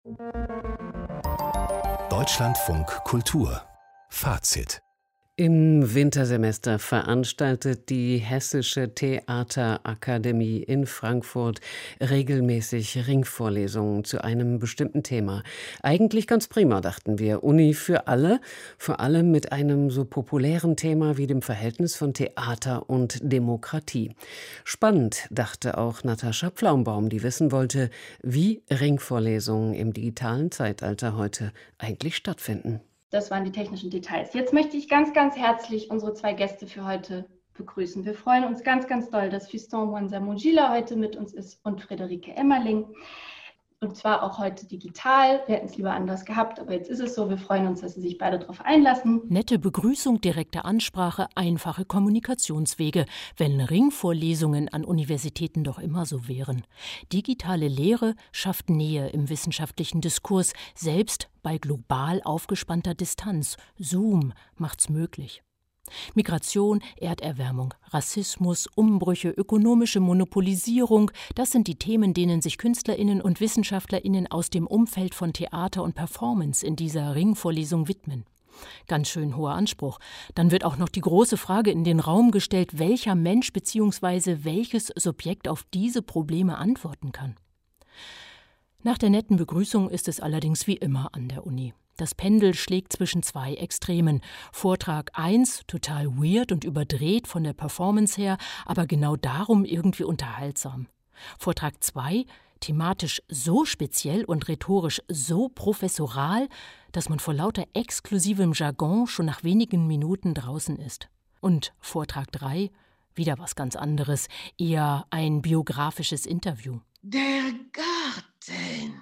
Deutschlandfunk Kultur Fazit. Im Wintersemester veranstaltet die Hessische Theaterakademie in Frankfurt regelmäßig Ringvorlesungen zu einem bestimmten Thema. Eigentlich ganz prima, dachten wir. Uni für alle, vor allem mit einem so populären Thema wie dem Verhältnis von Theater und Demokratie. Spannend, dachte auch Natascha Pflaumbaum, die wissen wollte, wie Ringvorlesungen im digitalen Zeitalter heute eigentlich stattfinden. Das waren die technischen Details. Jetzt möchte ich ganz, ganz herzlich unsere 2 Gäste für heute begrüßen. Wir freuen uns ganz, ganz doll, dass Fiston Mwanza-Mujila heute mit uns ist und Friederike Emmerling. Und zwar auch heute digital. Wir hätten es lieber anders gehabt, aber jetzt ist es so. Wir freuen uns, dass Sie sich beide darauf einlassen. Nette Begrüßung, direkte Ansprache, einfache Kommunikationswege, wenn Ringvorlesungen an Universitäten doch immer so wären. Digitale Lehre schafft Nähe im wissenschaftlichen Diskurs, selbst bei global aufgespannter Distanz. Zoom macht's möglich. Migration, Erderwärmung, Rassismus, Umbrüche, ökonomische Monopolisierung, das sind die Themen, denen sich KünstlerInnen und WissenschaftlerInnen aus dem Umfeld von Theater und Performance in dieser Ringvorlesung widmen. Ganz schön hoher Anspruch. Dann wird auch noch die große Frage in den Raum gestellt, welcher Mensch bzw. welches Subjekt auf diese Probleme antworten kann. Nach der netten Begrüßung ist es allerdings wie immer an der Uni. Das Pendel schlägt zwischen 2 Extremen. Vortrag 1, total weird und überdreht von der Performance her, aber genau darum irgendwie unterhaltsam. Vortrag 2, thematisch so speziell und rhetorisch so professoral, dass man vor lauter exklusivem Jargon schon nach wenigen Minuten draußen ist. Und Vortrag 3, wieder was ganz anderes, eher ein biografisches Interview. Der Garten.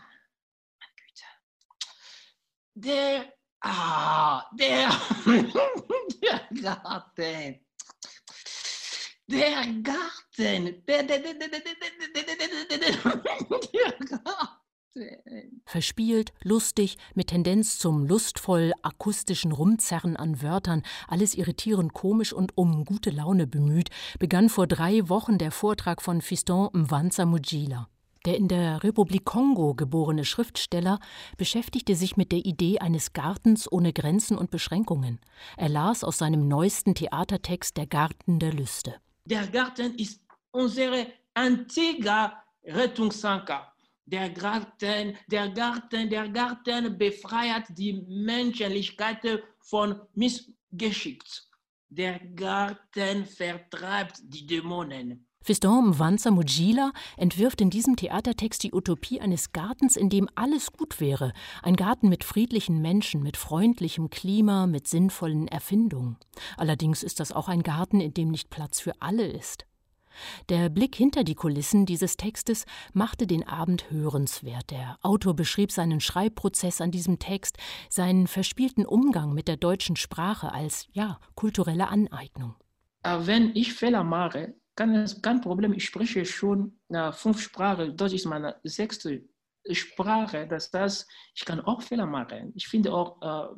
Der Garten. Der Garten. Verspielt, lustig, mit Tendenz zum lustvoll akustischen Rumzerren an Wörtern, alles irritierend komisch und um gute Laune bemüht, begann vor 3 Wochen der Vortrag von Fiston Mwanza-Mujila. Der in der Republik Kongo geborene Schriftsteller beschäftigte sich mit der Idee eines Gartens ohne Grenzen und Beschränkungen. Er las aus seinem neuesten Theatertext Der Garten der Lüste. Der Garten ist unsere einzige Rettungsanker. Der Garten befreit die Menschlichkeit von Missgeschick. Der Garten vertreibt die Dämonen. Fiston Mwanza-Mujila entwirft in diesem Theatertext die Utopie eines Gartens, in dem alles gut wäre. Ein Garten mit friedlichen Menschen, mit freundlichem Klima, mit sinnvollen Erfindungen. Allerdings ist das auch ein Garten, in dem nicht Platz für alle ist. Der Blick hinter die Kulissen dieses Textes machte den Abend hörenswert. Der Autor beschrieb seinen Schreibprozess an diesem Text, seinen verspielten Umgang mit der deutschen Sprache als, kulturelle Aneignung. Wenn ich Fehler mache, kein Problem, ich spreche schon 5 Sprachen. Deutsch ist meine 6. Sprache. Das heißt, ich kann auch Fehler machen. Ich finde auch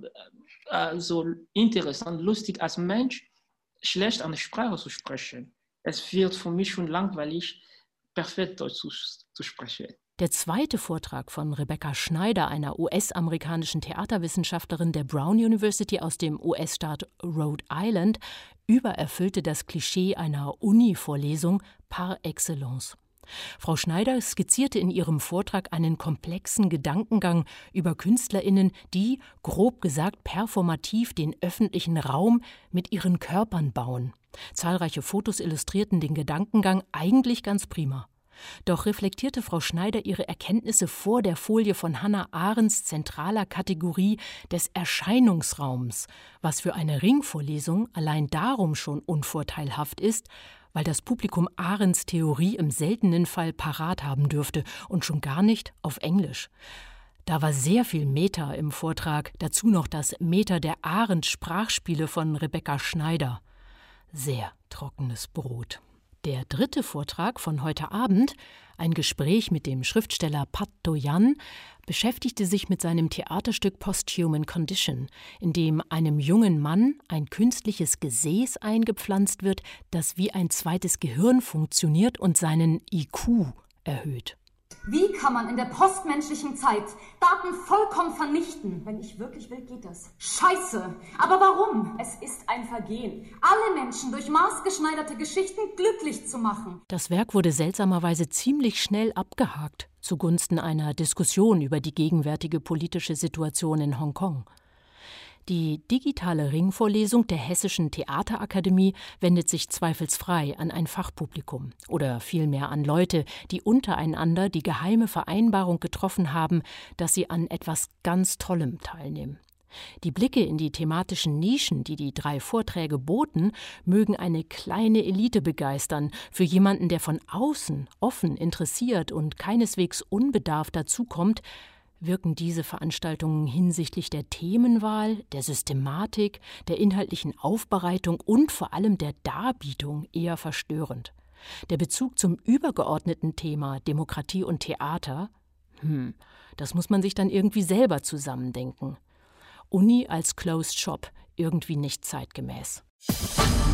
so interessant, lustig als Mensch, schlecht eine Sprache zu sprechen. Es wird für mich schon langweilig, perfekt Deutsch zu sprechen. Der zweite Vortrag von Rebecca Schneider, einer US-amerikanischen Theaterwissenschaftlerin der Brown University aus dem US-Staat Rhode Island, übererfüllte das Klischee einer Uni-Vorlesung par excellence. Frau Schneider skizzierte in ihrem Vortrag einen komplexen Gedankengang über KünstlerInnen, die, grob gesagt, performativ den öffentlichen Raum mit ihren Körpern bauen. Zahlreiche Fotos illustrierten den Gedankengang eigentlich ganz prima. Doch reflektierte Frau Schneider ihre Erkenntnisse vor der Folie von Hannah Arendts zentraler Kategorie des Erscheinungsraums, was für eine Ringvorlesung allein darum schon unvorteilhaft ist, weil das Publikum Arendts Theorie im seltenen Fall parat haben dürfte und schon gar nicht auf Englisch. Da war sehr viel Meta im Vortrag, dazu noch das Meta der Arendt-Sprachspiele von Rebecca Schneider. Sehr trockenes Brot. Der dritte Vortrag von heute Abend, ein Gespräch mit dem Schriftsteller Pat Doyan, beschäftigte sich mit seinem Theaterstück Posthuman Condition, in dem einem jungen Mann ein künstliches Gesäß eingepflanzt wird, das wie ein zweites Gehirn funktioniert und seinen IQ erhöht. Wie kann man in der postmenschlichen Zeit Daten vollkommen vernichten? Wenn ich wirklich will, geht das. Scheiße! Aber warum? Es ist ein Vergehen, alle Menschen durch maßgeschneiderte Geschichten glücklich zu machen. Das Werk wurde seltsamerweise ziemlich schnell abgehakt, zugunsten einer Diskussion über die gegenwärtige politische Situation in Hongkong. Die digitale Ringvorlesung der Hessischen Theaterakademie wendet sich zweifelsfrei an ein Fachpublikum oder vielmehr an Leute, die untereinander die geheime Vereinbarung getroffen haben, dass sie an etwas ganz Tollem teilnehmen. Die Blicke in die thematischen Nischen, die die 3 Vorträge boten, mögen eine kleine Elite begeistern. Für jemanden, der von außen offen, interessiert und keineswegs unbedarft dazukommt, wirken diese Veranstaltungen hinsichtlich der Themenwahl, der Systematik, der inhaltlichen Aufbereitung und vor allem der Darbietung eher verstörend. Der Bezug zum übergeordneten Thema Demokratie und Theater, das muss man sich dann irgendwie selber zusammendenken. Uni als Closed Shop, irgendwie nicht zeitgemäß.